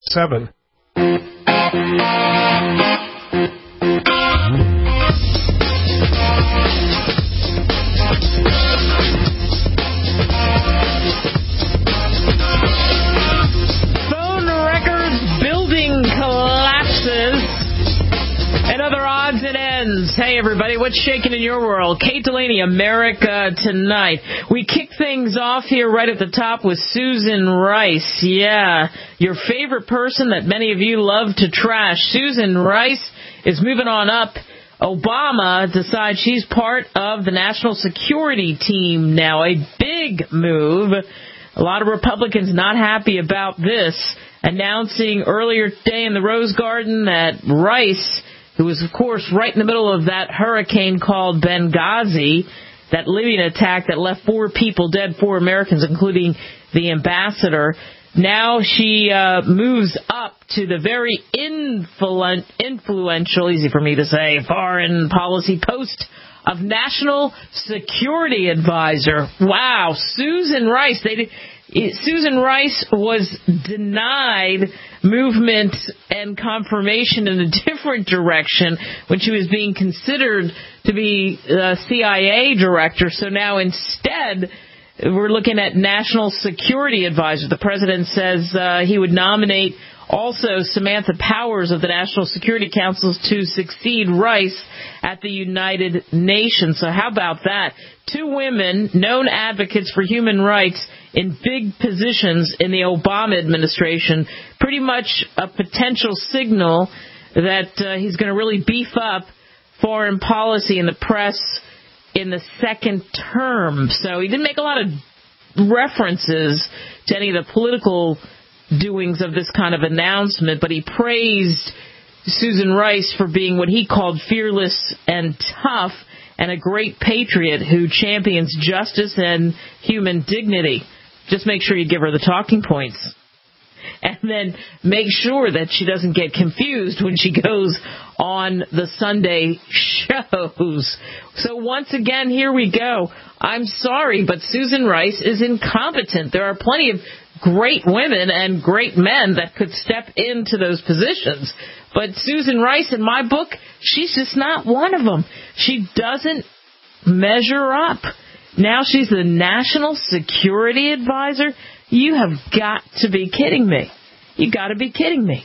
7. Phone records, building collapses, and other odds and ends. Hey, everybody, what's shaking in your world? Kate Delaney, America Tonight. We kick things off here right at the top with Susan Rice. Yeah, your favorite person that many of you love to trash. Susan Rice is moving on up. Obama decides she's part of the national security team now. A big move. A lot of Republicans not happy about this, announcing earlier today in the Rose Garden that Rice, who was, of course, right in the middle of that hurricane called Benghazi, that Libyan attack that left 4 people dead, 4 Americans, including the ambassador. Now she moves up to the very influential, easy for me to say, foreign policy post of National Security Advisor. Wow, Susan Rice. Susan Rice was denied movement and confirmation in a different direction when she was being considered to be a CIA director. So now instead, we're looking at National Security Advisor. The president says he would nominate also Samantha Powers of the National Security Council to succeed Rice at the United Nations. So how about that? 2 women, known advocates for human rights in big positions in the Obama administration. Pretty much a potential signal that he's going to really beef up foreign policy in the press in the second term. So he didn't make a lot of references to any of the political doings of this kind of announcement, but he praised Susan Rice for being what he called fearless and tough and a great patriot who champions justice and human dignity. Just make sure you give her the talking points. And then make sure that she doesn't get confused when she goes on the Sunday shows. So once again, here we go. I'm sorry, but Susan Rice is incompetent. There are plenty of great women and great men that could step into those positions. But Susan Rice, in my book, she's just not one of them. She doesn't measure up. Now she's the National Security Advisor. You have got to be kidding me. You got to be kidding me.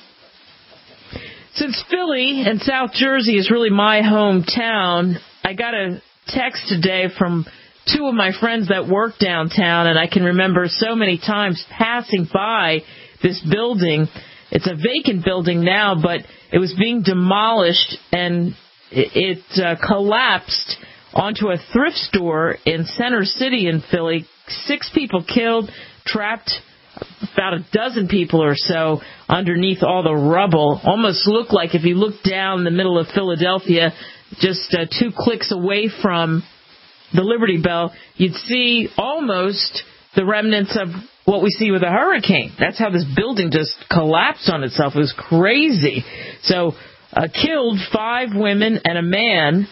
Since Philly and South Jersey is really my hometown, I got a text today from 2 of my friends that work downtown, and I can remember so many times passing by this building. It's a vacant building now, but it was being demolished, and it collapsed onto a thrift store in Center City in Philly. 6 people killed, trapped about a dozen people or so underneath all the rubble. Almost looked like if you look down the middle of Philadelphia, just 2 clicks away from the Liberty Bell, you'd see almost the remnants of what we see with a hurricane. That's how this building just collapsed on itself. It was crazy. So killed 5 women and a man.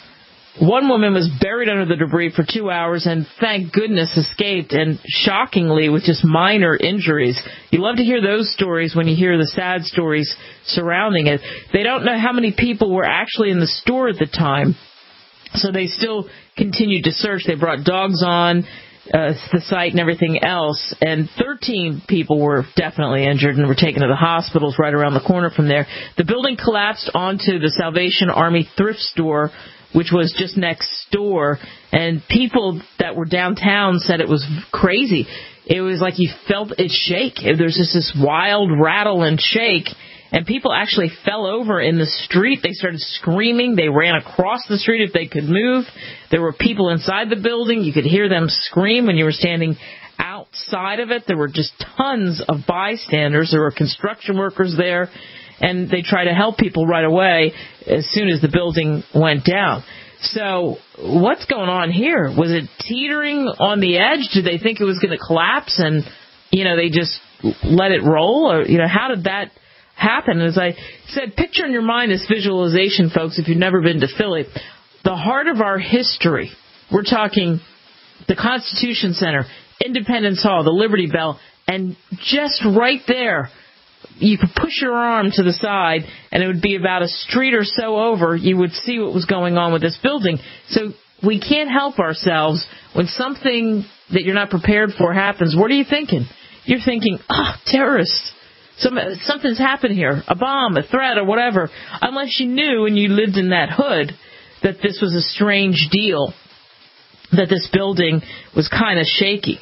1 woman was buried under the debris for 2 hours and, thank goodness, escaped, and shockingly with just minor injuries. You love to hear those stories when you hear the sad stories surrounding it. They don't know how many people were actually in the store at the time, so they still continued to search. They brought dogs on the site and everything else, and 13 people were definitely injured and were taken to the hospitals right around the corner from there. The building collapsed onto the Salvation Army thrift store, which was just next door, and people that were downtown said it was crazy. It was like you felt it shake. There's just this wild rattle and shake, and people actually fell over in the street. They started screaming. They ran across the street if they could move. There were people inside the building. You could hear them scream when you were standing outside of it. There were just tons of bystanders. There were construction workers there, and they tried to help people right away as soon as the building went down. So what's going on here? Was it teetering on the edge? Did they think it was going to collapse and, they just let it roll? Or, how did that happen? As I said, picture in your mind this visualization, folks, if you've never been to Philly. The heart of our history, we're talking the Constitution Center, Independence Hall, the Liberty Bell, and just right there, you could push your arm to the side, and it would be about a street or so over. You would see what was going on with this building. So we can't help ourselves when something that you're not prepared for happens. What are you thinking? You're thinking, terrorists. Something's happened here, a bomb, a threat, or whatever, unless you knew and you lived in that hood that this was a strange deal, that this building was kind of shaky.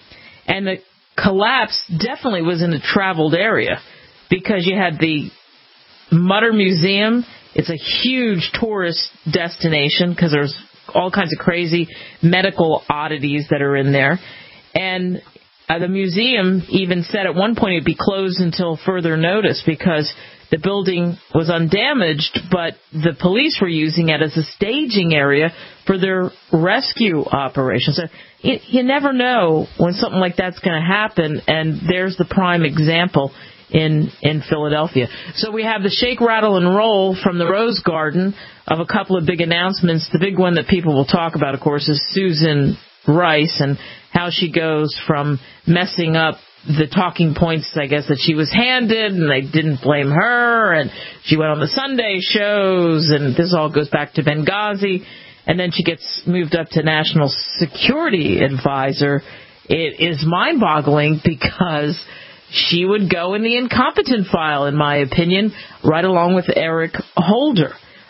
And the collapse definitely was in a traveled area because you had the Mutter Museum. It's a huge tourist destination because there's all kinds of crazy medical oddities that are in there. And the museum even said at one point it'd be closed until further notice because the building was undamaged, but the police were using it as a staging area for their rescue operation. So you never know when something like that's going to happen, and there's the prime example in Philadelphia. So we have the shake, rattle, and roll from the Rose Garden of a couple of big announcements. The big one that people will talk about, of course, is Susan Rice and how she goes from messing up the talking points, I guess, that she was handed, and they didn't blame her, and she went on the Sunday shows, and this all goes back to Benghazi, and then she gets moved up to National Security Advisor. It is mind-boggling because she would go in the incompetent file, in my opinion, right along with Eric Holder.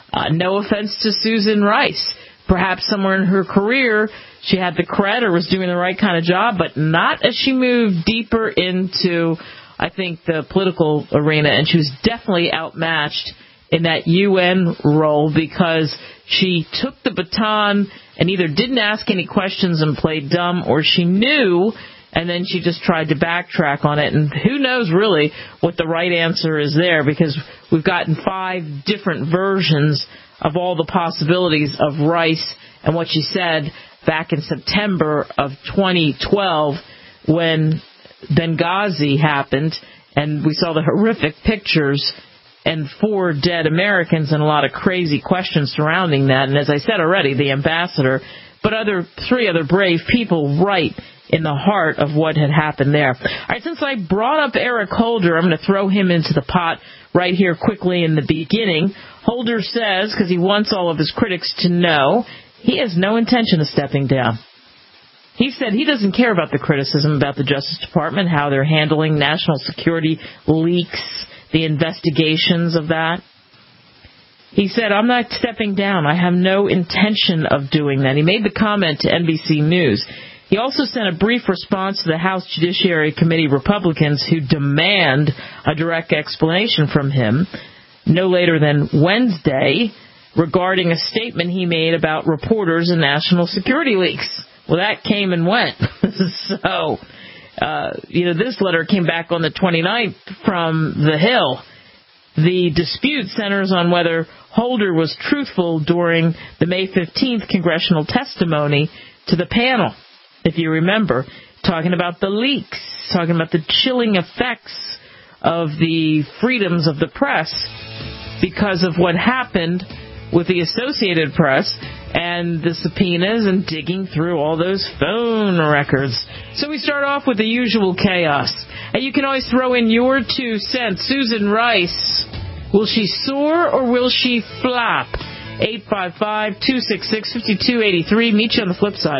No offense to Susan Rice. Perhaps somewhere in her career she had the cred or was doing the right kind of job, but not as she moved deeper into, I think, the political arena. And she was definitely outmatched in that UN role because she took the baton and either didn't ask any questions and played dumb, or she knew and then she just tried to backtrack on it. And who knows really what the right answer is there, because we've gotten 5 different versions of all the possibilities of Rice and what she said back in September of 2012 when Benghazi happened, and we saw the horrific pictures and 4 dead Americans and a lot of crazy questions surrounding that. And as I said already, the ambassador, but 3 other brave people right in the heart of what had happened there. All right, since I brought up Eric Holder, I'm going to throw him into the pot right here quickly in the beginning. Holder says, because he wants all of his critics to know, he has no intention of stepping down. He said he doesn't care about the criticism about the Justice Department, how they're handling national security leaks, the investigations of that. He said, I'm not stepping down. I have no intention of doing that. He made the comment to NBC News. He also sent a brief response to the House Judiciary Committee Republicans who demand a direct explanation from him no later than Wednesday regarding a statement he made about reporters and national security leaks. Well, that came and went. So, this letter came back on the 29th from The Hill. The dispute centers on whether Holder was truthful during the May 15th congressional testimony to the panel. If you remember, talking about the leaks, talking about the chilling effects of the freedoms of the press because of what happened with the Associated Press and the subpoenas and digging through all those phone records. So we start off with the usual chaos. And you can always throw in your 2 cents. Susan Rice, will she soar or will she flop? 855-266-5283. Meet you on the flip side.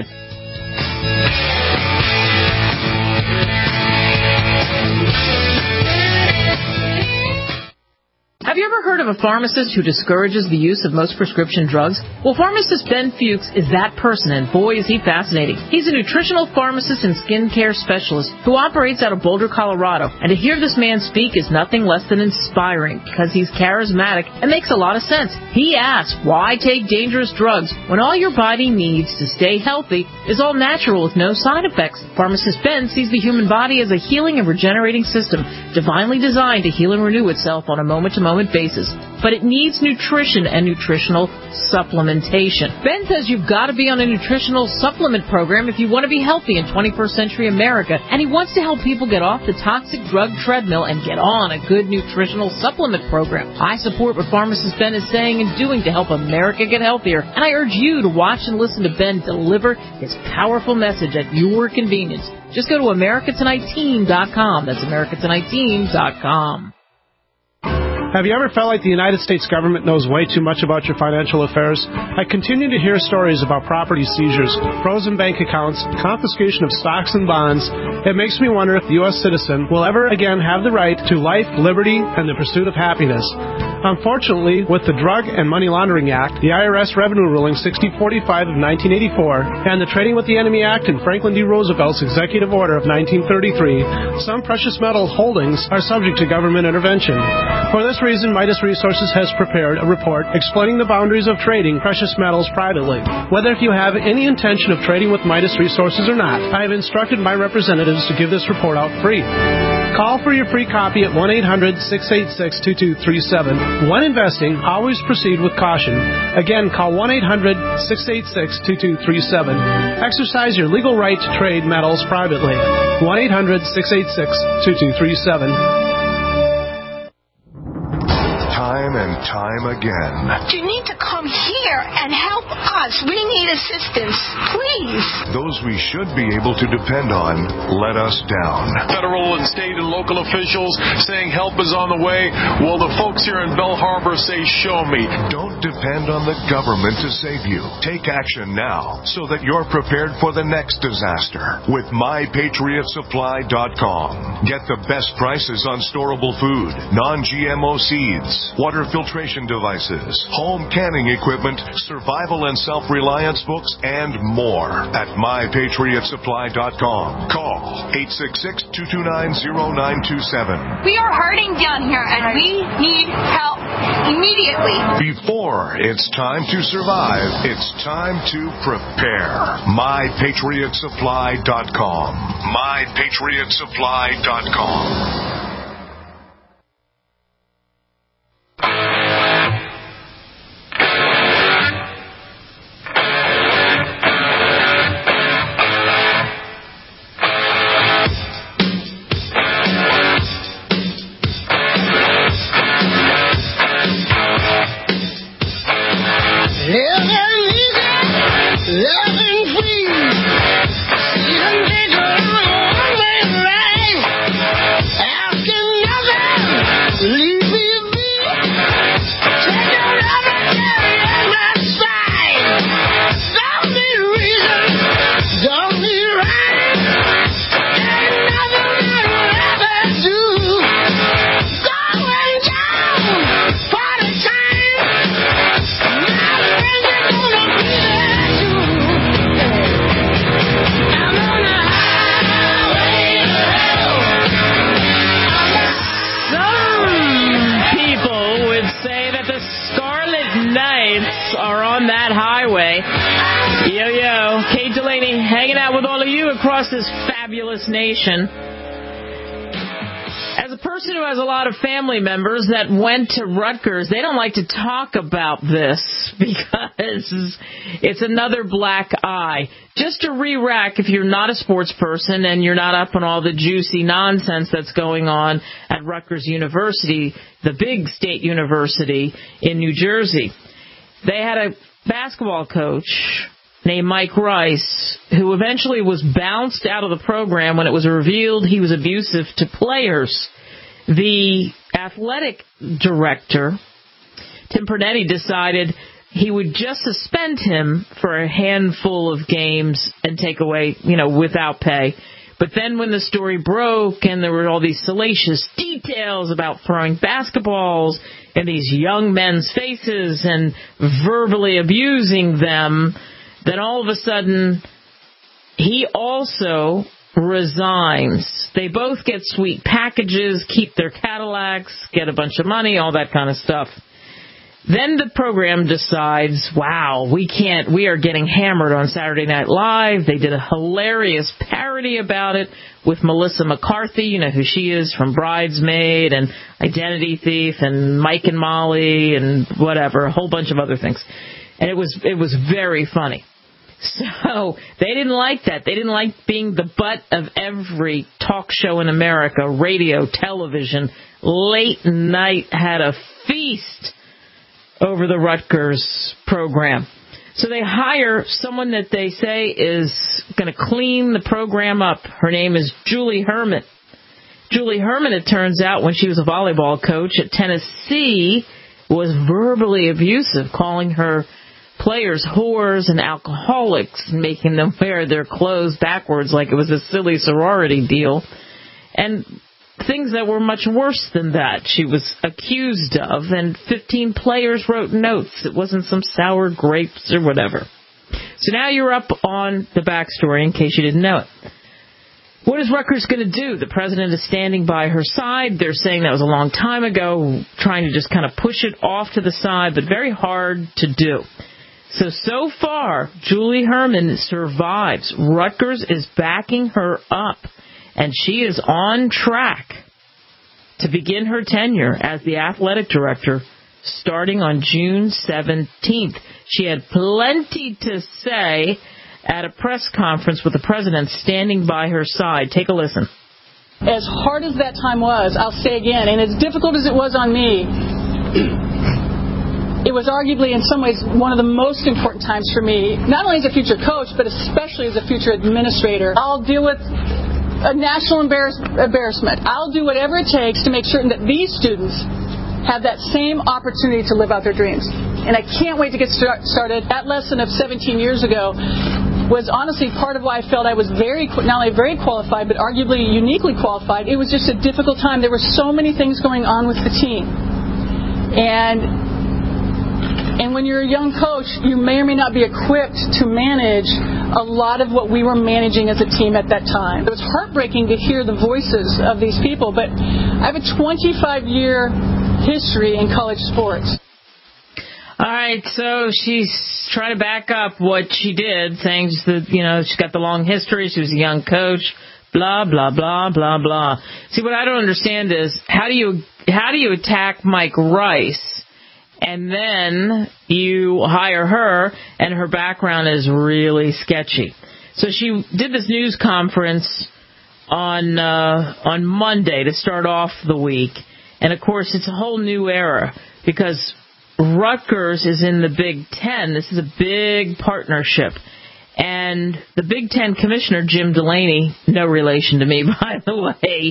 Have you ever heard of a pharmacist who discourages the use of most prescription drugs? Well, pharmacist Ben Fuchs is that person, and boy, is he fascinating. He's a nutritional pharmacist and skincare specialist who operates out of Boulder, Colorado. And to hear this man speak is nothing less than inspiring because he's charismatic and makes a lot of sense. He asks, why take dangerous drugs when all your body needs to stay healthy is all natural with no side effects? Pharmacist Ben sees the human body as a healing and regenerating system, divinely designed to heal and renew itself on a moment-to-moment supplement basis, but it needs nutrition and nutritional supplementation. Ben says you've got to be on a nutritional supplement program if you want to be healthy in 21st century America, and he wants to help people get off the toxic drug treadmill and get on a good nutritional supplement program. I support what pharmacist Ben is saying and doing to help America get healthier, and I urge you to watch and listen to Ben deliver his powerful message at your convenience. Just go to AmericaTonightTeam.com. That's AmericaTonightTeam.com. Have you ever felt like the United States government knows way too much about your financial affairs? I continue to hear stories about property seizures, frozen bank accounts, confiscation of stocks and bonds. It makes me wonder if the U.S. citizen will ever again have the right to life, liberty, and the pursuit of happiness. Unfortunately, with the Drug and Money Laundering Act, the IRS Revenue Ruling 6045 of 1984, and the Trading with the Enemy Act and Franklin D. Roosevelt's Executive Order of 1933, some precious metal holdings are subject to government intervention. For this reason, Midas Resources has prepared a report explaining the boundaries of trading precious metals privately. Whether if you have any intention of trading with Midas Resources or not, I have instructed my representatives to give this report out free. Call for your free copy at 1-800-686-2237. When investing, always proceed with caution. Again, call 1-800-686-2237. Exercise your legal right to trade metals privately. 1-800-686-2237. Time and time again. You need to come here and help us. We need assistance, please. Those we should be able to depend on let us down. Federal and state and local officials saying help is on the way. Well, the folks here in Belle Harbor say, show me. Don't depend on the government to save you. Take action now so that you're prepared for the next disaster with MyPatriotSupply.com. Get the best prices on storable food, non-GMO seeds, water filtration devices, home canning equipment, survival and self-reliance books, and more at MyPatriotSupply.com. Call 866-229-0927. We are hurting down here, and we need help immediately. Before it's time to survive, it's time to prepare. MyPatriotSupply.com. MyPatriotSupply.com. Across this fabulous nation. As a person who has a lot of family members that went to Rutgers, they don't like to talk about this because it's another black eye. Just to re-rack, if you're not a sports person and you're not up on all the juicy nonsense that's going on at Rutgers University, the big state university in New Jersey, they had a basketball coach named Mike Rice, who eventually was bounced out of the program when it was revealed he was abusive to players. The athletic director, Tim Pernetti, decided he would just suspend him for a handful of games and take away, without pay. But then when the story broke and there were all these salacious details about throwing basketballs in these young men's faces and verbally abusing them, then all of a sudden, he also resigns. They both get sweet packages, keep their Cadillacs, get a bunch of money, all that kind of stuff. Then the program decides, wow, we are getting hammered on Saturday Night Live. They did a hilarious parody about it with Melissa McCarthy, you know who she is from Bridesmaid and Identity Thief and Mike and Molly and whatever, a whole bunch of other things. And it was very funny. So they didn't like that. They didn't like being the butt of every talk show in America, radio, television. Late night had a feast over the Rutgers program. So they hire someone that they say is going to clean the program up. Her name is Julie Herman. Julie Herman, it turns out, when she was a volleyball coach at Tennessee, was verbally abusive, calling her players whores and alcoholics, making them wear their clothes backwards like it was a silly sorority deal. And things that were much worse than that she was accused of, and 15 players wrote notes. It wasn't some sour grapes or whatever. So now you're up on the backstory in case you didn't know it. What is Rutgers going to do? The president is standing by her side. They're saying that was a long time ago, trying to just kind of push it off to the side, but very hard to do. So far, Julie Herman survives. Rutgers is backing her up. And she is on track to begin her tenure as the athletic director starting on June 17th. She had plenty to say at a press conference with the president standing by her side. Take a listen. As hard as that time was, I'll say again, and as difficult as it was on me, it was arguably in some ways one of the most important times for me, not only as a future coach, but especially as a future administrator. I'll deal with a national embarrassment. I'll do whatever it takes to make certain that these students have that same opportunity to live out their dreams. And I can't wait to get started. That lesson of 17 years ago was honestly part of why I felt I was not only very qualified, but arguably uniquely qualified. It was just a difficult time. There were so many things going on with the team. And when you're a young coach, you may or may not be equipped to manage a lot of what we were managing as a team at that time. It was heartbreaking to hear the voices of these people, but I have a 25-year history in college sports. All right, so she's trying to back up what she did, saying that, she's got the long history, she was a young coach, blah, blah, blah, blah, blah. See, what I don't understand is, how do you attack Mike Rice, and then you hire her, and her background is really sketchy. So she did this news conference on Monday to start off the week, and of course it's a whole new era because Rutgers is in the Big Ten. This is a big partnership, and the Big Ten commissioner Jim Delaney, no relation to me by the way.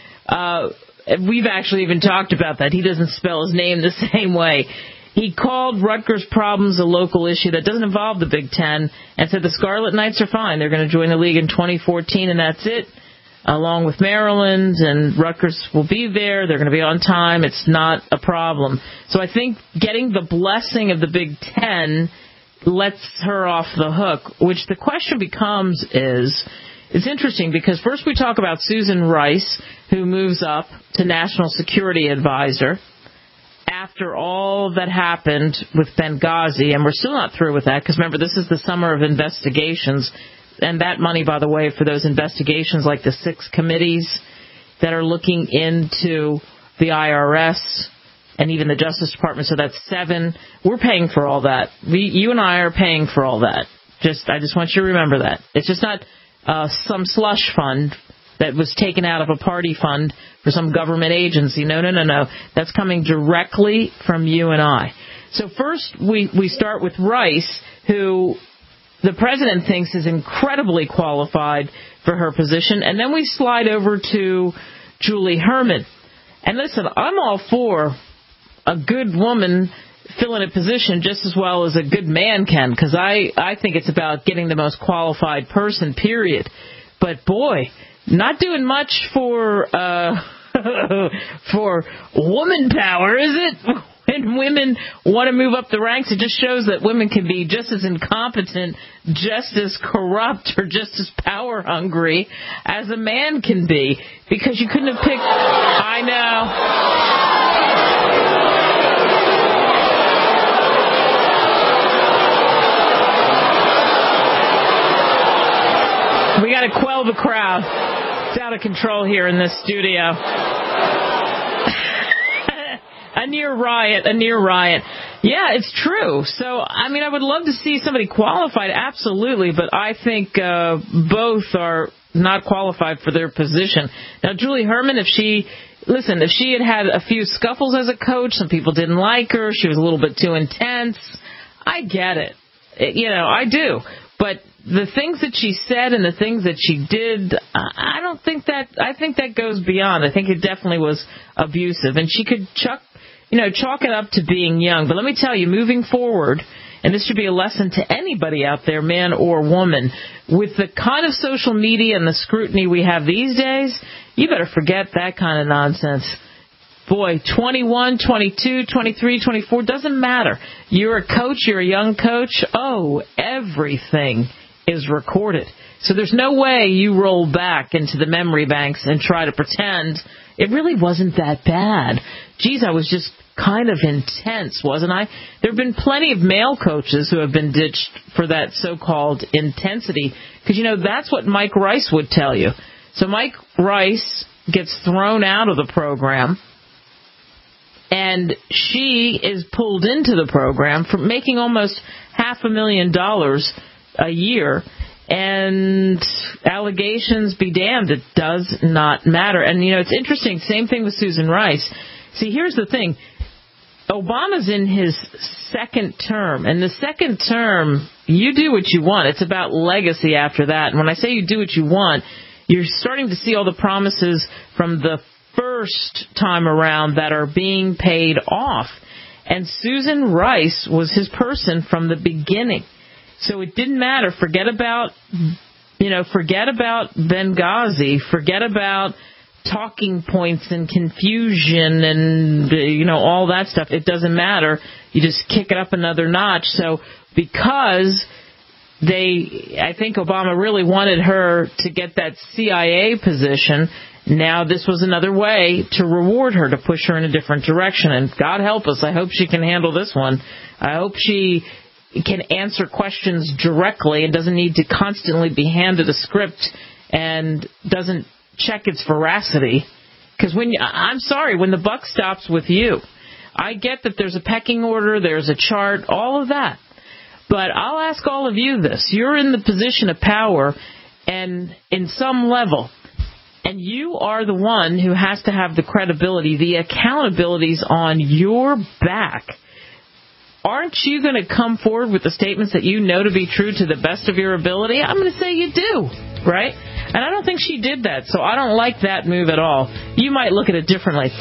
We've actually even talked about that. He doesn't spell his name the same way. He called Rutgers' problems a local issue that doesn't involve the Big Ten and said the Scarlet Knights are fine. They're going to join the league in 2014, and that's it, along with Maryland, and Rutgers will be there. They're going to be on time. It's not a problem. So I think getting the blessing of the Big Ten lets her off the hook, which the question becomes is, it's interesting because first we talk about Susan Rice, who moves up to National Security Advisor after all that happened with Benghazi, and we're still not through with that because remember, this is the summer of investigations, and that money, by the way, for those investigations like the 6 committees that are looking into the IRS and even the Justice Department, so that's 7. We're paying for all that. You and I are paying for all that. I just want you to remember that. It's just not some slush fund that was taken out of a party fund for some government agency. No. That's coming directly from you and I. So first we start with Rice, who the president thinks is incredibly qualified for her position, and then we slide over to Julie Herman. And listen, I'm all for a good woman filling a position just as well as a good man can, because I think it's about getting the most qualified person, period. But boy, not doing much for for woman power, is it? When women want to move up the ranks, it just shows that women can be just as incompetent, just as corrupt, or just as power hungry as a man can be. Because you couldn't have picked... I know. It's out of control here in this studio. A near riot. Yeah, it's true. So, I mean, I would love to see somebody qualified, absolutely, but I think both are not qualified for their position. Now, Julie Herman, if she had a few scuffles as a coach, some people didn't like her, she was a little bit too intense, I get it. I do. But the things that she said and the things that she did, I think that goes beyond. I think it definitely was abusive. And she could chalk it up to being young. But let me tell you, moving forward, and this should be a lesson to anybody out there, man or woman, with the kind of social media and the scrutiny we have these days, you better forget that kind of nonsense. Boy, 21, 22, 23, 24, doesn't matter. You're a coach, you're a young coach. Oh, everything is recorded. So there's no way you roll back into the memory banks and try to pretend it really wasn't that bad. Geez, I was just kind of intense, wasn't I? There have been plenty of male coaches who have been ditched for that so-called intensity, because, that's what Mike Rice would tell you. So Mike Rice gets thrown out of the program, and she is pulled into the program for making almost $500,000 a year, and allegations be damned, it does not matter. And, it's interesting, same thing with Susan Rice. See, here's the thing. Obama's in his second term, and the second term, you do what you want. It's about legacy after that. And when I say you do what you want, you're starting to see all the promises from the first time around that are being paid off. And Susan Rice was his person from the beginning. So it didn't matter. Forget about Benghazi. Forget about talking points and confusion and, all that stuff. It doesn't matter. You just kick it up another notch. So because I think Obama really wanted her to get that CIA position, now this was another way to reward her, to push her in a different direction. And God help us, I hope she can handle this one. I hope she can answer questions directly and doesn't need to constantly be handed a script and doesn't check its veracity. Because I'm sorry, when the buck stops with you, I get that there's a pecking order, there's a chart, all of that. But I'll ask all of you this. You're in the position of power and in some level, and you are the one who has to have the credibility. The accountability's on your back. Aren't you going to come forward with the statements that you know to be true to the best of your ability? I'm going to say you do, right? And I don't think she did that, so I don't like that move at all. You might look at it differently.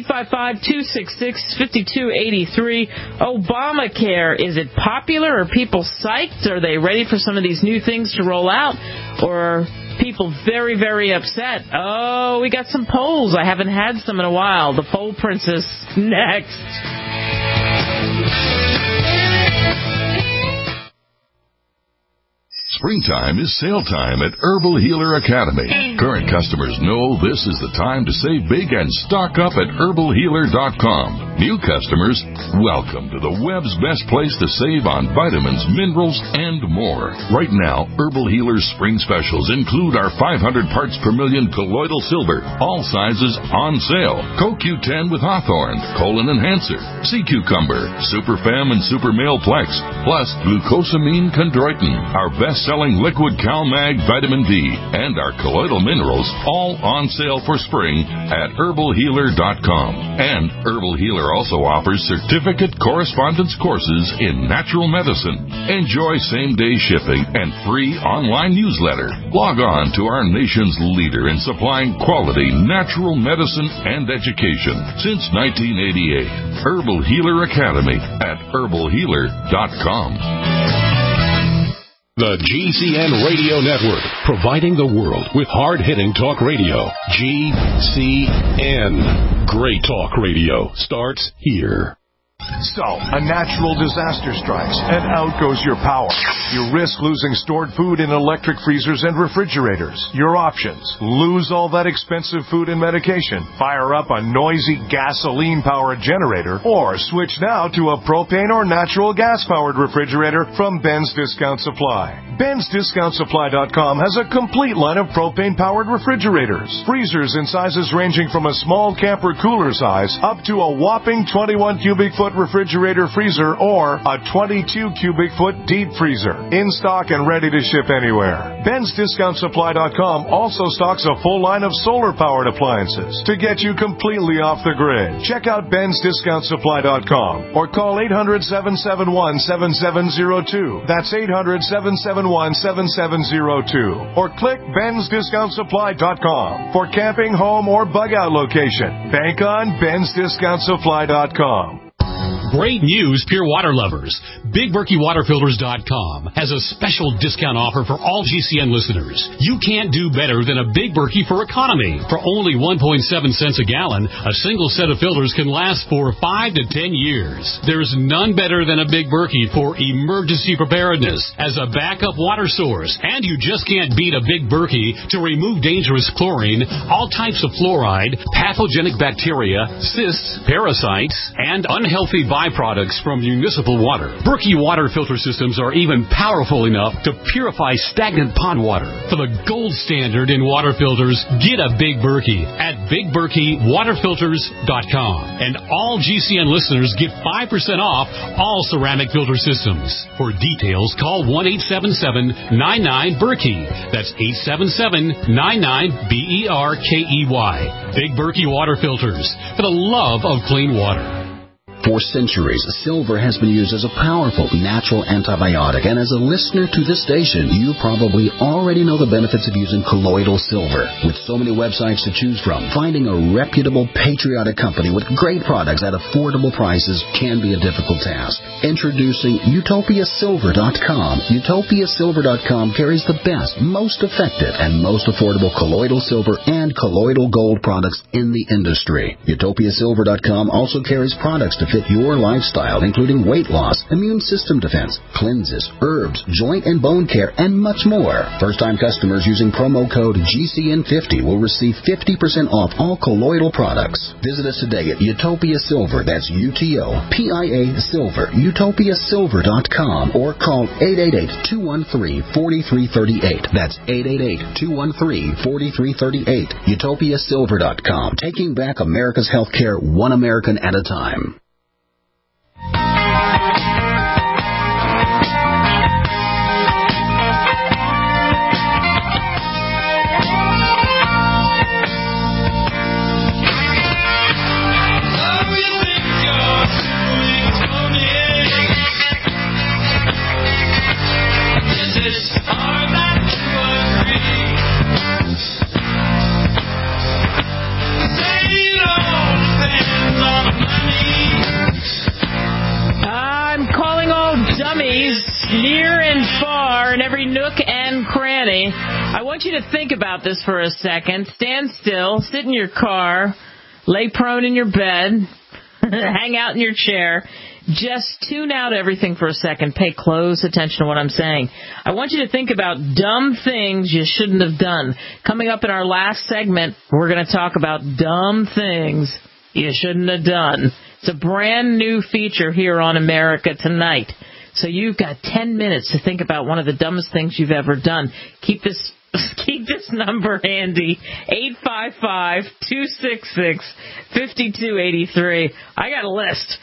855-266-5283. Obamacare, is it popular? Are people psyched? Are they ready for some of these new things to roll out? Or are people very, very upset? Oh, we got some polls. I haven't had some in a while. The Poll Princess next. Springtime is sale time at Herbal Healer Academy. Current customers know this is the time to save big and stock up at herbalhealer.com. New customers, welcome to the web's best place to save on vitamins, minerals, and more. Right now, Herbal Healer's spring specials include our 500 parts per million colloidal silver, all sizes on sale. CoQ10 with Hawthorne, Colon Enhancer, Sea Cucumber, Super Fem and Super Male Plex, plus glucosamine chondroitin, our best-selling liquid CalMag vitamin D, and our colloidal minerals, all on sale for spring at herbalhealer.com. And Herbal Healer also offers certificate correspondence courses in natural medicine. Enjoy same-day shipping and free online newsletter. Log on to our nation's leader in supplying quality natural medicine and education since 1988. Herbal Healer Academy at herbalhealer.com. The GCN Radio Network, providing the world with hard-hitting talk radio. GCN. Great talk radio starts here. So, a natural disaster strikes, and out goes your power. You risk losing stored food in electric freezers and refrigerators. Your options: lose all that expensive food and medication, fire up a noisy gasoline-powered generator, or switch now to a propane or natural gas-powered refrigerator from Ben's Discount Supply. Ben'sDiscountSupply.com has a complete line of propane-powered refrigerators, freezers in sizes ranging from a small camper cooler size up to a whopping 21 cubic foot refrigerator freezer or a 22 cubic foot deep freezer. In stock and ready to ship anywhere. Ben'sDiscountSupply.com also stocks a full line of solar-powered appliances to get you completely off the grid. Check out Ben'sDiscountSupply.com or call 800-771-7702. That's 800-771-7702. Or click Ben'sDiscountSupply.com for camping, home, or bug-out location. Bank on Ben'sDiscountSupply.com. Great news, pure water lovers. BigBerkeyWaterFilters.com has a special discount offer for all GCN listeners. You can't do better than a Big Berkey for economy. For only 1.7 cents a gallon, a single set of filters can last for 5 to 10 years. There's none better than a Big Berkey for emergency preparedness as a backup water source. And you just can't beat a Big Berkey to remove dangerous chlorine, all types of fluoride, pathogenic bacteria, cysts, parasites, and unhealthy byproducts from municipal water. Berkey water filter systems are even powerful enough to purify stagnant pond water. For the gold standard in water filters, get a Big Berkey at BigBerkeyWaterFilters.com. And all GCN listeners get 5% off all ceramic filter systems. For details, call 1-877-99-BERKEY. That's 877-99-BERKEY. Big Berkey Water Filters, for the love of clean water. For centuries, silver has been used as a powerful natural antibiotic, and as a listener to this station, you probably already know the benefits of using colloidal silver. With so many websites to choose from, finding a reputable, patriotic company with great products at affordable prices can be a difficult task. Introducing UtopiaSilver.com. UtopiaSilver.com carries the best, most effective, and most affordable colloidal silver and colloidal gold products in the industry. UtopiaSilver.com also carries products to fit your lifestyle, including weight loss, immune system defense, cleanses, herbs, joint and bone care, and much more. First-time customers using promo code GCN50 will receive 50% off all colloidal products. Visit us today at Utopia Silver, that's UTOPIA Silver, UtopiaSilver.com, or call 888-213-4338. That's 888-213-4338. UtopiaSilver.com, taking back America's healthcare one American at a time. Near and far, in every nook and cranny. I want you to think about this for a second. Stand still, sit in your car, lay prone in your bed, hang out in your chair. Just tune out everything for a second. Pay close attention to what I'm saying. I want you to think about dumb things you shouldn't have done. Coming up in our last segment, we're going to talk about dumb things you shouldn't have done. It's a brand new feature here on America Tonight. So you've got 10 minutes to think about one of the dumbest things you've ever done. Keep this number handy, 855-266-5283. I got a list,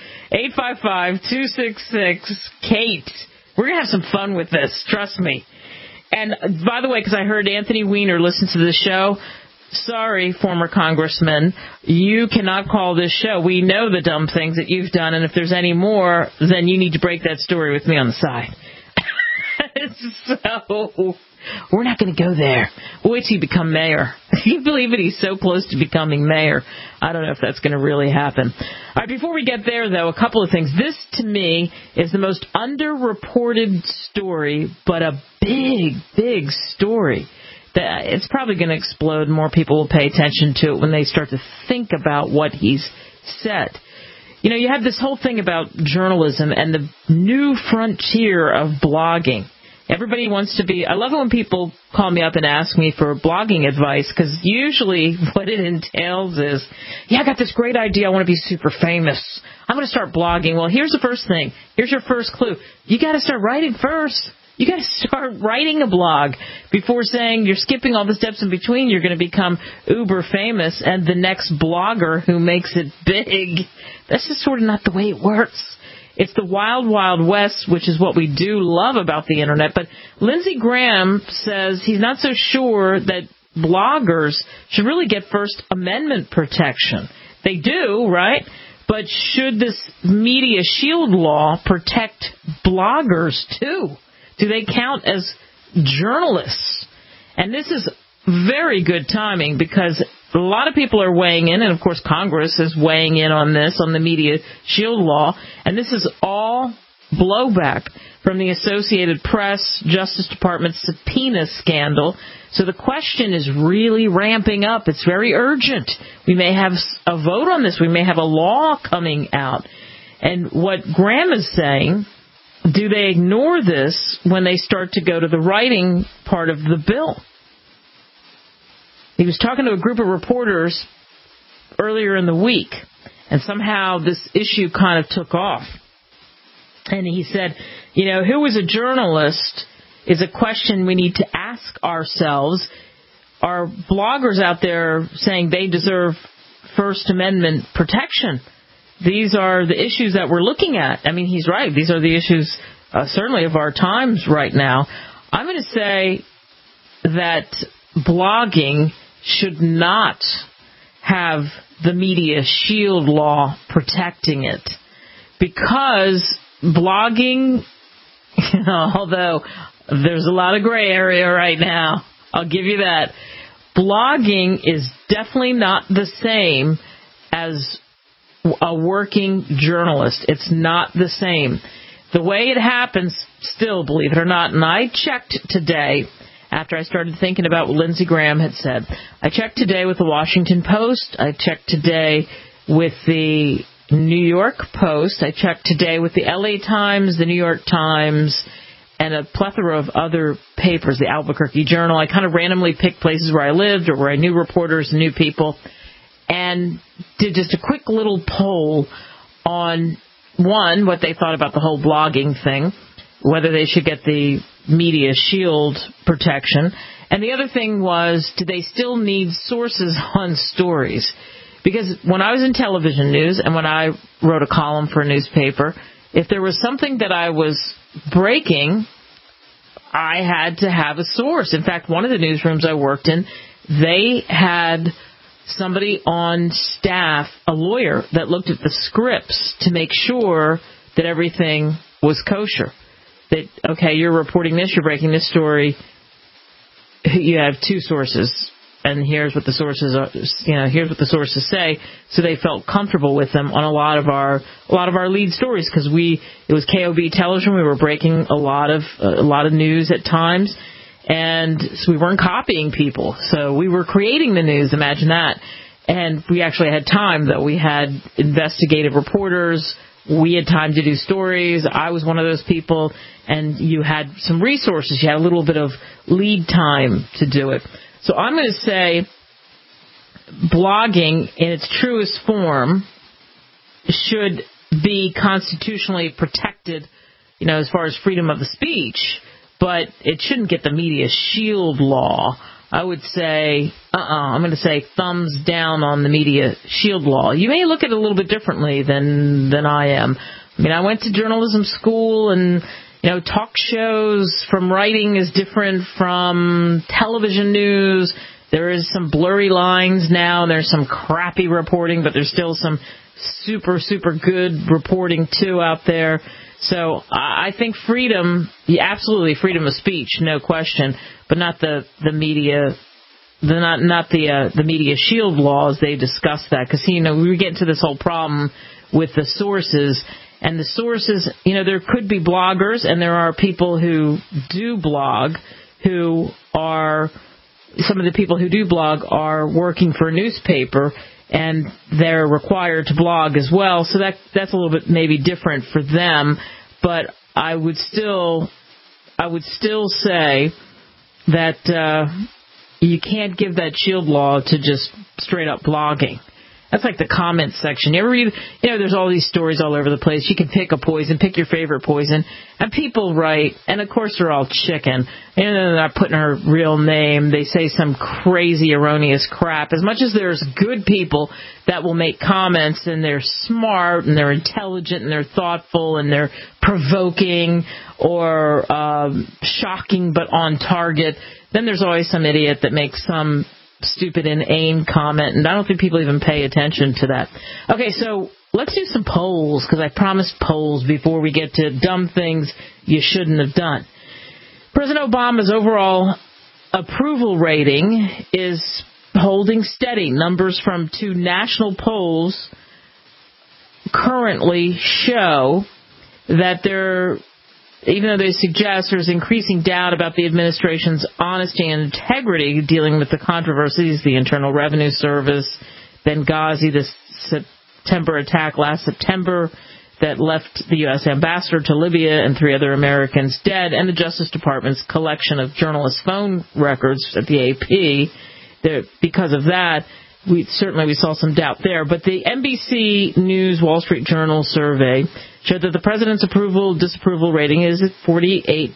855-266-KATE. We're going to have some fun with this, trust me. And by the way, because I heard Anthony Weiner listen to the show, sorry, former congressman, you cannot call this show. We know the dumb things that you've done, and if there's any more, then you need to break that story with me on the side. So, we're not going to go there. Wait till you become mayor. Can you believe it? He's so close to becoming mayor. I don't know if that's going to really happen. All right, before we get there, though, a couple of things. This, to me, is the most underreported story, but a big, big story. It's probably going to explode. More people will pay attention to it when they start to think about what he's said. You know, you have this whole thing about journalism and the new frontier of blogging. Everybody wants to be... I love it when people call me up and ask me for blogging advice, because usually what it entails is, I got this great idea. I want to be super famous. I'm going to start blogging. Well, here's the first thing. Here's your first clue. You got to start writing first. You got to start writing a blog before saying you're skipping all the steps in between. You're going to become uber famous and the next blogger who makes it big. That's just sort of not the way it works. It's the wild, wild west, which is what we do love about the Internet. But Lindsey Graham says he's not so sure that bloggers should really get First Amendment protection. They do, right? But should this media shield law protect bloggers, too? Do they count as journalists? And this is very good timing because a lot of people are weighing in, and of course Congress is weighing in on this, on the media shield law, and this is all blowback from the Associated Press Justice Department subpoena scandal. So the question is really ramping up. It's very urgent. We may have a vote on this. We may have a law coming out. And what Graham is saying, do they ignore this when they start to go to the writing part of the bill? He was talking to a group of reporters earlier in the week, and somehow this issue kind of took off. And he said, who is a journalist is a question we need to ask ourselves. Are bloggers out there saying they deserve First Amendment protection? These are the issues that we're looking at. I mean, he's right. These are the issues certainly of our times right now. I'm going to say that blogging should not have the media shield law protecting it, because blogging, although there's a lot of gray area right now, I'll give you that, blogging is definitely not the same as a working journalist. It's not the same. The way it happens, still, believe it or not, and I checked today, after I started thinking about what Lindsey Graham had said. I checked today with the Washington Post. I checked today with the New York Post. I checked today with the LA Times, the New York Times, and a plethora of other papers, the Albuquerque Journal. I kind of randomly picked places where I lived or where I knew reporters and knew people, and did just a quick little poll on, one, what they thought about the whole blogging thing, whether they should get the media shield protection. And the other thing was, do they still need sources on stories? Because when I was in television news and when I wrote a column for a newspaper, if there was something that I was breaking, I had to have a source. In fact, one of the newsrooms I worked in, they had somebody on staff, a lawyer, that looked at the scripts to make sure that everything was kosher. That, okay, you're reporting this, you're breaking this story, you have two sources, and here's what the sources are, here's what the sources say. So they felt comfortable with them on a lot of our lead stories, because it was KOB television. We were breaking a lot of news at times, and so we weren't copying people. So we were creating the news. Imagine that. And we actually had time, though. We had investigative reporters. We had time to do stories. I was one of those people, and you had some resources. You had a little bit of lead time to do it. So I'm going to say blogging in its truest form should be constitutionally protected, as far as freedom of the speech, but it shouldn't get the media shield law. I would say, I'm going to say thumbs down on the media shield law. You may look at it a little bit differently than I am. I mean, I went to journalism school, and, talk shows from writing is different from television news. There is some blurry lines now, and there's some crappy reporting, but there's still some super, super good reporting, too, out there. So I think freedom, absolutely freedom of speech, no question, but not the media, not the media shield laws. They discuss that, because we get into this whole problem with the sources, and the sources. There could be bloggers, and there are people who do blog, who are some of the people who do blog are working for a newspaper, and they're required to blog as well. So that's a little bit maybe different for them. But I would still say that you can't give that shield law to just straight up blogging. That's like the comment section. You ever read, there's all these stories all over the place. You can pick a poison, pick your favorite poison. And people write, and of course they're all chicken. They're not putting her real name. They say some crazy, erroneous crap. As much as there's good people that will make comments, and they're smart, and they're intelligent, and they're thoughtful, and they're provoking, or shocking but on target, then there's always some idiot that makes some stupid, inane comment, and I don't think people even pay attention to that. Okay, so let's do some polls, because I promised polls before we get to dumb things you shouldn't have done. President Obama's overall approval rating is holding steady. Numbers from 2 national polls currently show that even though they suggest there's increasing doubt about the administration's honesty and integrity dealing with the controversies, the Internal Revenue Service, Benghazi, the September attack last September that left the U.S. ambassador to Libya and 3 other Americans dead, and the Justice Department's collection of journalist phone records at the AP. Because of that, we saw some doubt there. But the NBC News Wall Street Journal survey showed that the president's approval-disapproval rating is at 48%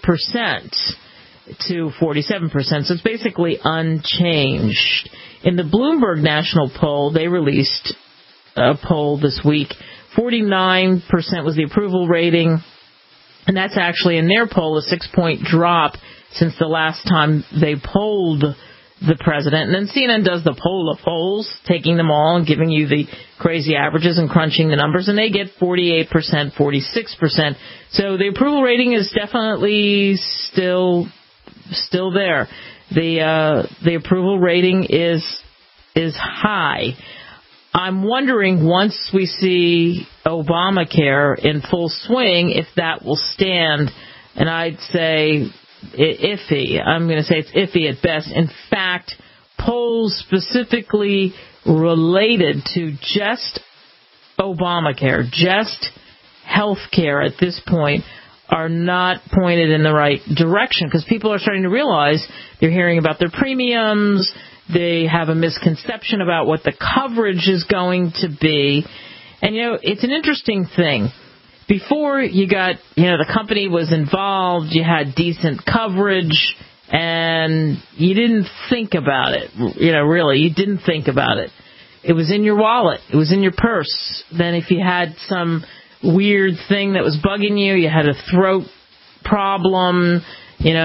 to 47%. So it's basically unchanged. In the Bloomberg National Poll, they released a poll this week. 49% was the approval rating, and that's actually in their poll a 6-point drop since the last time they polled the president. And then CNN does the poll of polls, taking them all and giving you the crazy averages and crunching the numbers, and they get 48%, 46%. So the approval rating is definitely still there. The approval rating is high. I'm wondering, once we see Obamacare in full swing, if that will stand. And I'd say iffy. I'm going to say it's iffy at best. In fact, polls specifically related to just Obamacare, just health care at this point, are not pointed in the right direction, because people are starting to realize they're hearing about their premiums. They have a misconception about what the coverage is going to be. And, it's an interesting thing. Before you got, the company was involved, you had decent coverage, and you didn't think about it. Really, you didn't think about it. It was in your wallet. It was in your purse. Then if you had some weird thing that was bugging you, you had a throat problem, you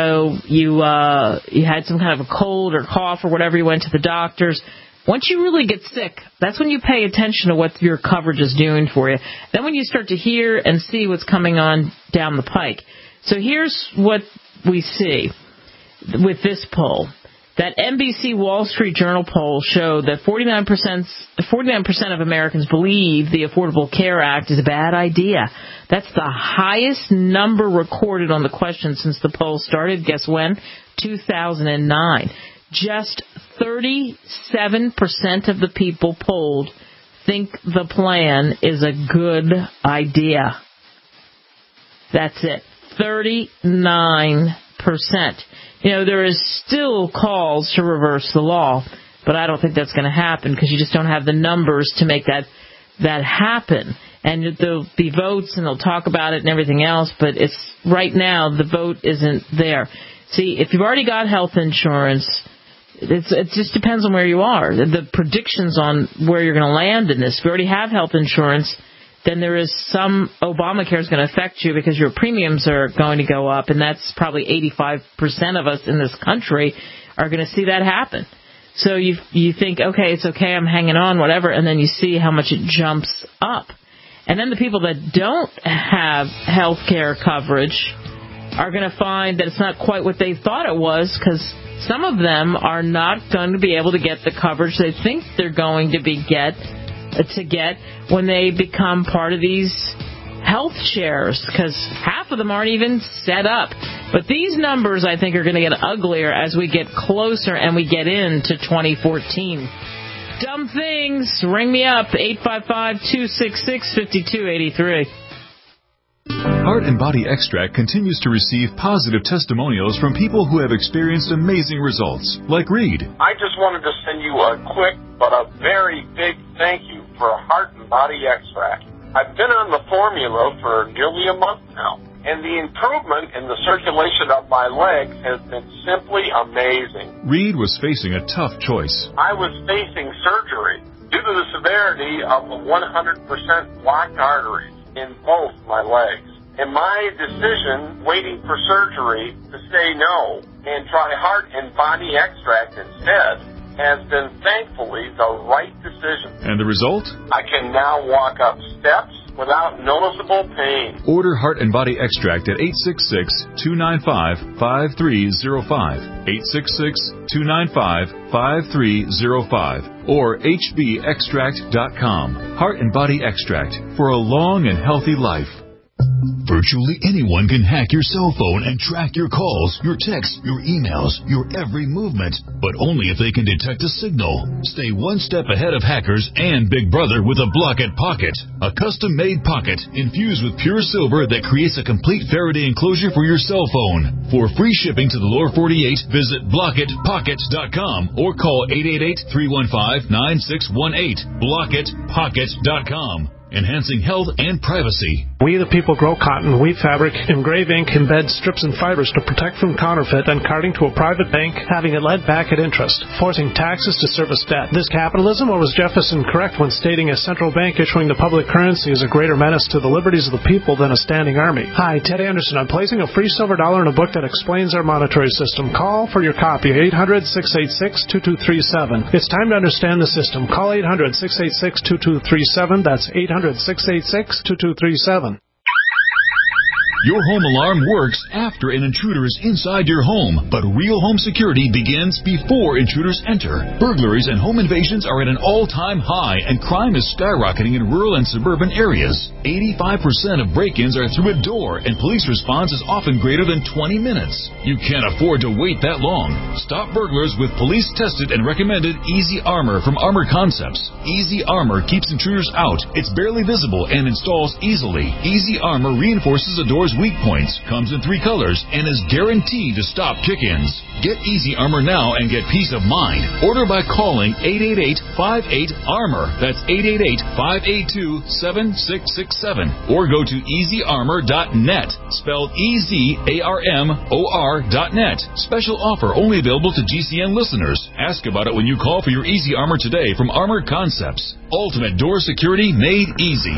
had some kind of a cold or cough or whatever, you went to the doctors. Once you really get sick, that's when you pay attention to what your coverage is doing for you. Then when you start to hear and see what's coming on down the pike. So here's what we see with this poll. That NBC Wall Street Journal poll showed that 49% of Americans believe the Affordable Care Act is a bad idea. That's the highest number recorded on the question since the poll started. Guess when? 2009. Just 37% of the people polled think the plan is a good idea. That's it. 39%. There is still calls to reverse the law, but I don't think that's going to happen, because you just don't have the numbers to make that happen. And there'll be votes, and they'll talk about it and everything else, but it's right now the vote isn't there. See, if you've already got health insurance, it just depends on where you are. The predictions on where you're going to land in this. If you already have health insurance, then there is some Obamacare is going to affect you, because your premiums are going to go up, and that's probably 85% of us in this country are going to see that happen. So you think, okay, it's okay, I'm hanging on, whatever, and then you see how much it jumps up. And then the people that don't have health care coverage are going to find that it's not quite what they thought it was, because some of them are not going to be able to get the coverage they think they're going to get when they become part of these health shares, because half of them aren't even set up. But these numbers, I think, are going to get uglier as we get closer and we get into 2014. Dumb things, ring me up, 855-266-5283. Heart and Body Extract continues to receive positive testimonials from people who have experienced amazing results, like Reed. I just wanted to send you a quick but a very big thank you for a heart and body extract. I've been on the formula for nearly a month now, and the improvement in the circulation of my legs has been simply amazing. Reed was facing a tough choice. I was facing surgery due to the severity of the 100% blocked arteries in both my legs. And my decision, waiting for surgery, to say no and try heart and body extract instead, has been thankfully the right decision. And the result? I can now walk up steps without noticeable pain. Order Heart and Body Extract at 866-295-5305, 866-295-5305, or hbextract.com. Heart and Body Extract for a long and healthy life. Virtually anyone can hack your cell phone and track your calls, your texts, your emails, your every movement, but only if they can detect a signal. Stay one step ahead of hackers and Big Brother with a Block-It Pocket, a custom-made pocket infused with pure silver that creates a complete Faraday enclosure for your cell phone. For free shipping to the lower 48, visit blockitpockets.com or call 888-315-9618, blockitpockets.com. Enhancing health and privacy. We the people grow cotton, weave fabric, engrave ink, embed strips and fibers to protect from counterfeit and carting to a private bank, having it led back at interest, forcing taxes to service debt. This capitalism, or was Jefferson correct when stating a central bank issuing the public currency is a greater menace to the liberties of the people than a standing army? Hi, Ted Anderson. I'm placing a free silver dollar in a book that explains our monetary system. Call for your copy, 800-686-2237. It's time to understand the system. Call 800-686-2237. That's 800-686-2237. Your home alarm works after an intruder is inside your home, but real home security begins before intruders enter. Burglaries and home invasions are at an all-time high, and crime is skyrocketing in rural and suburban areas. 85% of break-ins are through a door, and police response is often greater than 20 minutes. You can't afford to wait that long. Stop burglars with police-tested and recommended Easy Armor from Armor Concepts. Easy Armor keeps intruders out. It's barely visible and installs easily. Easy Armor reinforces a door's weak points, comes in 3 colors, and is guaranteed to stop kick-ins. Get Easy Armor now and get peace of mind. Order by calling 888-58-ARMOR. That's 888-582-7667. Or go to easyarmor.net, spelled EasyARMOR.net. Special offer only available to GCN listeners. Ask about it when you call for your Easy Armor today from Armor Concepts. Ultimate door security made easy.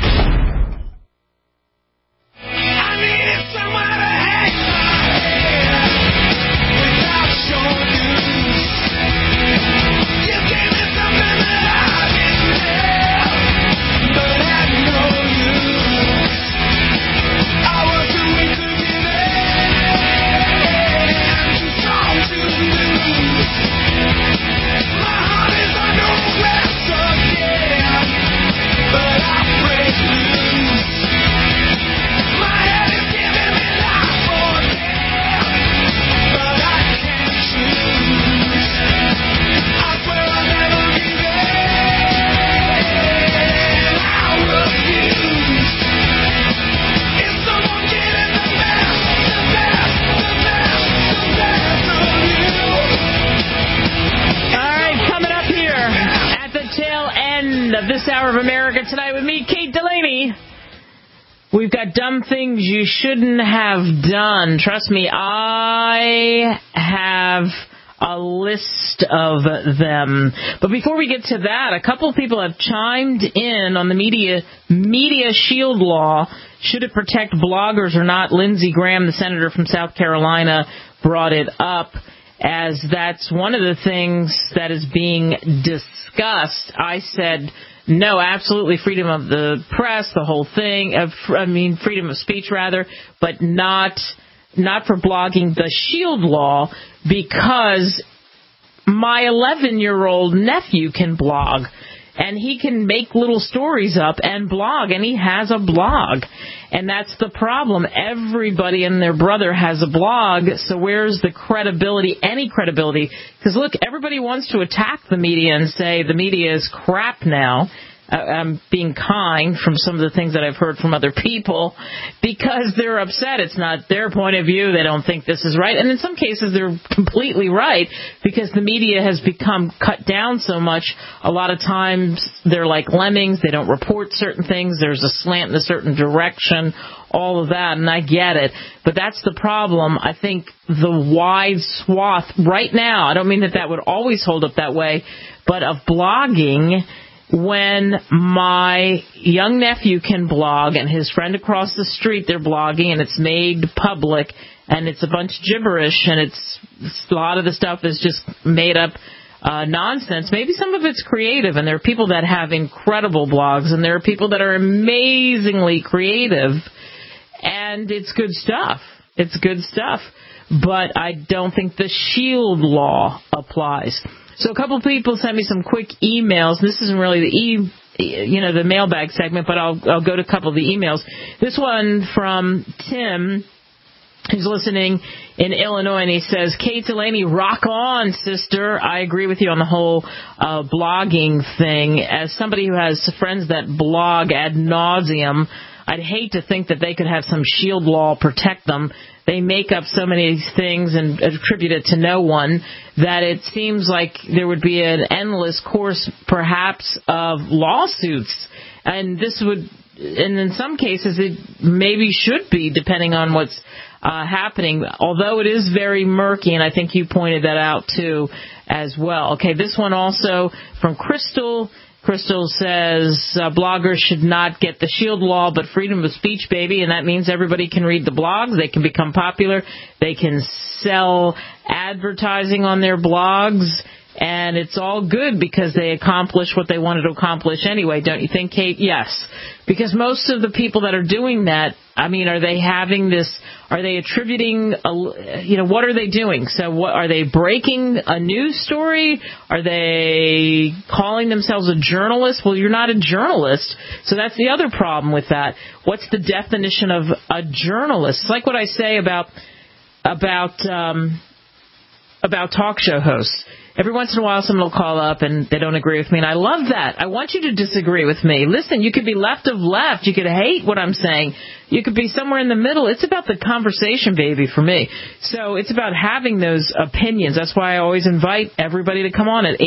We've got dumb things you shouldn't have done. Trust me, I have a list of them. But before we get to that, a couple of people have chimed in on the media shield law. Should it protect bloggers or not? Lindsey Graham, the senator from South Carolina, brought it up as that's one of the things that is being discussed. I said, no, absolutely, freedom of the press, the whole thing. Freedom of speech, rather, but not for blogging. The shield law, because my 11-year-old nephew can blog, and he can make little stories up and blog, and he has a blog. And that's the problem. Everybody and their brother has a blog, so where's the credibility, any credibility? Because, look, everybody wants to attack the media and say the media is crap now. I'm being kind from some of the things that I've heard from other people, because they're upset. It's not their point of view. They don't think this is right. And in some cases, they're completely right, because the media has become cut down so much. A lot of times, they're like lemmings. They don't report certain things. There's a slant in a certain direction, all of that, and I get it. But that's the problem. I think the wide swath right now, I don't mean that would always hold up that way, but of blogging, when my young nephew can blog and his friend across the street, they're blogging, and it's made public, and it's a bunch of gibberish, and it's a lot of the stuff is just made up nonsense. Maybe some of it's creative, and there are people that have incredible blogs, and there are people that are amazingly creative, and it's good stuff. It's good stuff. But I don't think the Shield law applies. So a couple of people sent me some quick emails. This isn't really the mailbag segment, but I'll go to a couple of the emails. This one from Tim, who's listening in Illinois, and he says, Kate Delaney, rock on, sister. I agree with you on the whole blogging thing. As somebody who has friends that blog ad nauseum, I'd hate to think that they could have some Shield law protect them. They make up so many things and attribute it to no one that it seems like there would be an endless course, perhaps, of lawsuits. And in some cases, it maybe should be, depending on what's happening, although it is very murky, and I think you pointed that out, too, as well. Okay, this one also from Crystal. Crystal says bloggers should not get the Shield law, but freedom of speech, baby, and that means everybody can read the blogs, they can become popular, they can sell advertising on their blogs, and it's all good because they accomplish what they wanted to accomplish anyway, don't you think, Kate? Yes, because most of the people that are doing that, I mean, are they attributing, what are they doing? So what are they breaking a news story? Are they calling themselves a journalist? Well, you're not a journalist. So that's the other problem with that. What's the definition of a journalist? It's like what I say about talk show hosts. Every once in a while, someone will call up and they don't agree with me, and I love that. I want you to disagree with me. Listen, you could be left of left. You could hate what I'm saying. You could be somewhere in the middle. It's about the conversation, baby, for me. So it's about having those opinions. That's why I always invite everybody to come on at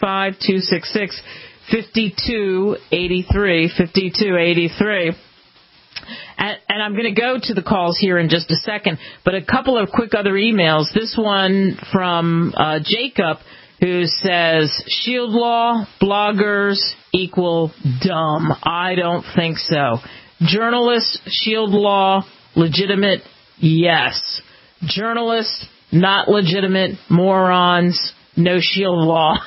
855-266-5283, 5283. And I'm going to go to the calls here in just a second, but a couple of quick other emails. This one from Jacob, who says, Shield law, bloggers equal dumb. I don't think so. Journalists, Shield law, legitimate, yes. Journalists, not legitimate, morons, no Shield law.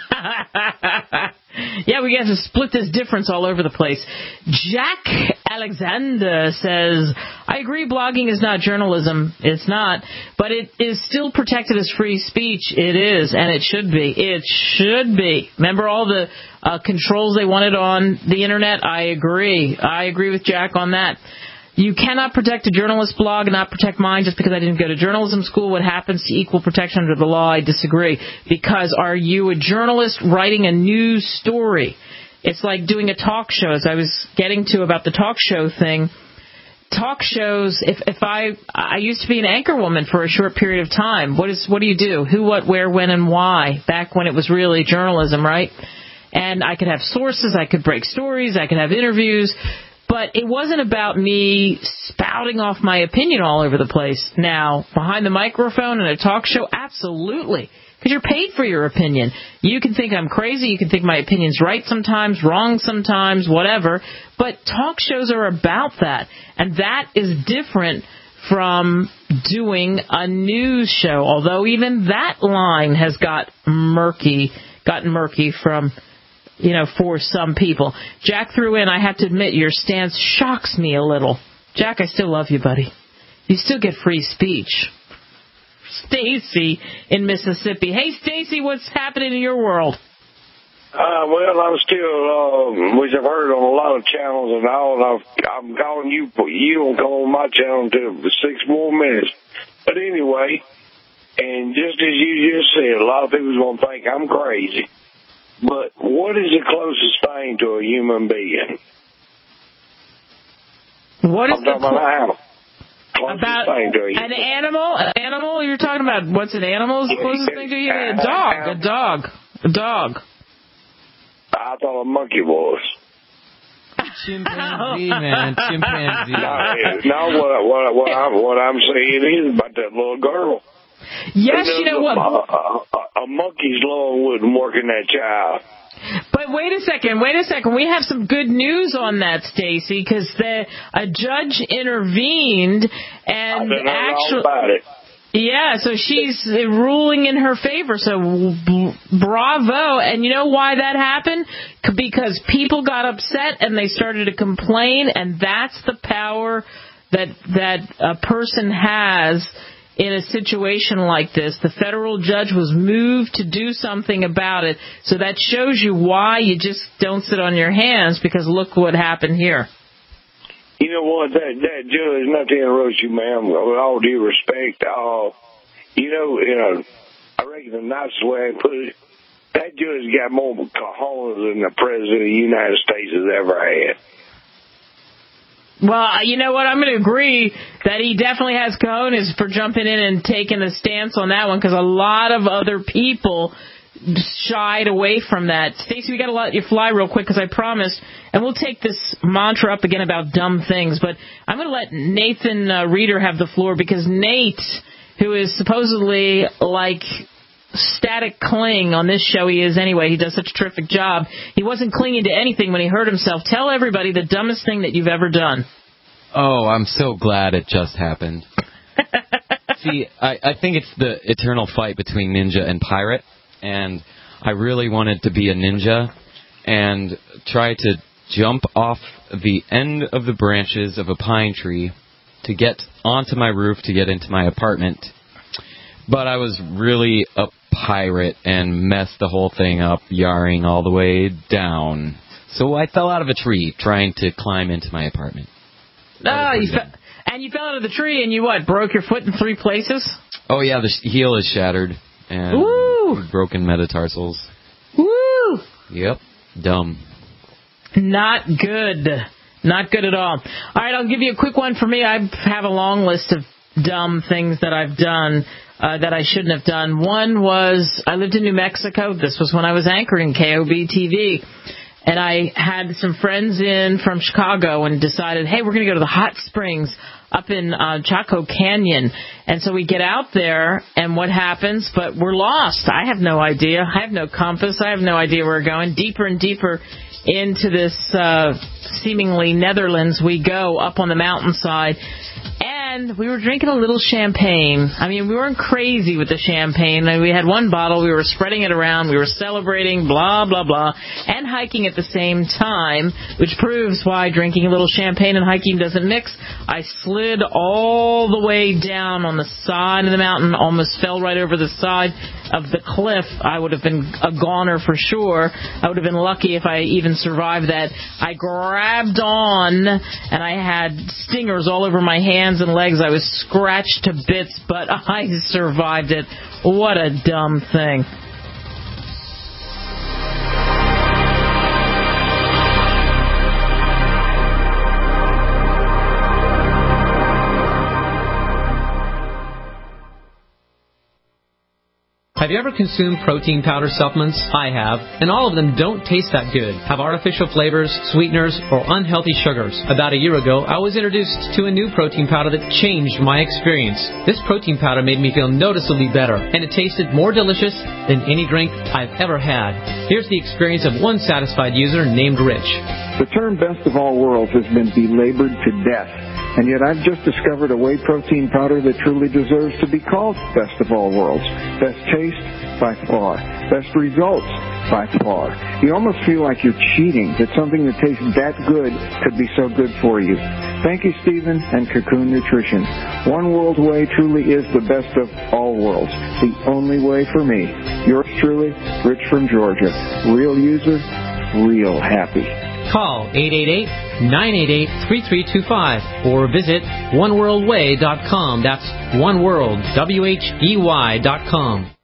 Yeah, we have to split this difference all over the place. Jack Alexander says, I agree blogging is not journalism. It's not. But it is still protected as free speech. It is, and it should be. It should be. Remember all the controls they wanted on the Internet? I agree. I agree with Jack on that. You cannot protect a journalist blog and not protect mine just because I didn't go to journalism school. What happens to equal protection under the law? I disagree. Because are you a journalist writing a news story? It's like doing a talk show, as I was getting to about the talk show thing. Talk shows, if I used to be an anchor woman for a short period of time. What do you do? Who, what, where, when, and why? Back when it was really journalism, right? And I could have sources, I could break stories, I could have interviews. But it wasn't about me spouting off my opinion all over the place. Now, behind the microphone in a talk show, absolutely. Because you're paid for your opinion. You can think I'm crazy. You can think my opinion's right sometimes, wrong sometimes, whatever. But talk shows are about that. And that is different from doing a news show. Although even that line has gotten murky from... for some people. Jack threw in, I have to admit, your stance shocks me a little. Jack, I still love you, buddy. You still get free speech. Stacy in Mississippi. Hey, Stacy, what's happening in your world? Well, I'm still, which I've heard on a lot of channels and all, and I'm calling you don't call on my channel until 6 more minutes. But anyway, and just as you just said, a lot of people are going to think I'm crazy. But what is the closest thing to a human being? What is I'm talking about an animal. About an animal? An animal? You're talking about what's an animal's closest thing to you? A dog. A dog. I thought a monkey was. Chimpanzee, man. Chimpanzee. No, what I'm saying is about that little girl. Yes, you know what? A monkey's law wouldn't work in that child. But wait a second. We have some good news on that, Stacy, because a judge intervened and actually. About it. Yeah, so she's ruling in her favor. So bravo. And you know why that happened? Because people got upset and they started to complain, and that's the power that a person has in a situation like this. The federal judge was moved to do something about it. So that shows you why you just don't sit on your hands, because look what happened here. You know what, that judge, not to interrupt you, ma'am, with all due respect, I reckon the nicest way I put it, that judge got more cojones than the President of the United States has ever had. Well, you know what? I'm going to agree that he definitely has cojones for jumping in and taking a stance on that one, because a lot of other people shied away from that. Stacey, we got to let you fly real quick, because I promised, and we'll take this mantra up again about dumb things, but I'm going to let Nathan Reeder have the floor, because Nate, who is supposedly like static cling on this show, he is anyway, he does such a terrific job, he wasn't clinging to anything when he hurt himself. Tell everybody the dumbest thing that you've ever done. Oh, I'm so glad it just happened. See, I think it's the eternal fight between ninja and pirate, and I really wanted to be a ninja and try to jump off the end of the branches of a pine tree to get onto my roof to get into my apartment. But I was really a pirate and messed the whole thing up, yarring all the way down. So I fell out of a tree trying to climb into my apartment. And you fell out of the tree and you broke your foot in 3 places? Oh, yeah, the heel is shattered. And broken metatarsals. Woo! Yep, dumb. Not good. Not good at all. All right, I'll give you a quick one for me. I have a long list of dumb things that I've done that I shouldn't have done. One was I lived in New Mexico. This was when I was anchoring KOB TV. And I had some friends in from Chicago and decided, hey, we're going to go to the hot springs up in Chaco Canyon. And so we get out there, and what happens? But we're lost. I have no idea. I have no compass. I have no idea where we're going. Deeper and deeper into this seemingly Netherlands we go, up on the mountainside. And we were drinking a little champagne. I mean, we weren't crazy with the champagne. We had one bottle. We were spreading it around. We were celebrating, blah, blah, blah, and hiking at the same time, which proves why drinking a little champagne and hiking doesn't mix. I slid all the way down on the side of the mountain, almost fell right over the side of the cliff. I would have been a goner for sure. I would have been lucky if I even survived that. I grabbed on, and I had stingers all over my hands and legs. I was scratched to bits, but I survived it. What a dumb thing. Have you ever consumed protein powder supplements? I have, and all of them don't taste that good, have artificial flavors, sweeteners, or unhealthy sugars. About a year ago, I was introduced to a new protein powder that changed my experience. This protein powder made me feel noticeably better, and it tasted more delicious than any drink I've ever had. Here's the experience of one satisfied user named Rich. The term best of all worlds has been belabored to death. And yet I've just discovered a whey protein powder that truly deserves to be called best of all worlds. Best taste, by far. Best results, by far. You almost feel like you're cheating, that something that tastes that good could be so good for you. Thank you, Stephen and Cocoon Nutrition. One World Whey truly is the best of all worlds. The only way for me. Yours truly, Rich from Georgia. Real user, real happy. Call 888-988-3325 or visit oneworldwhey.com. That's oneworld, WHEY.com.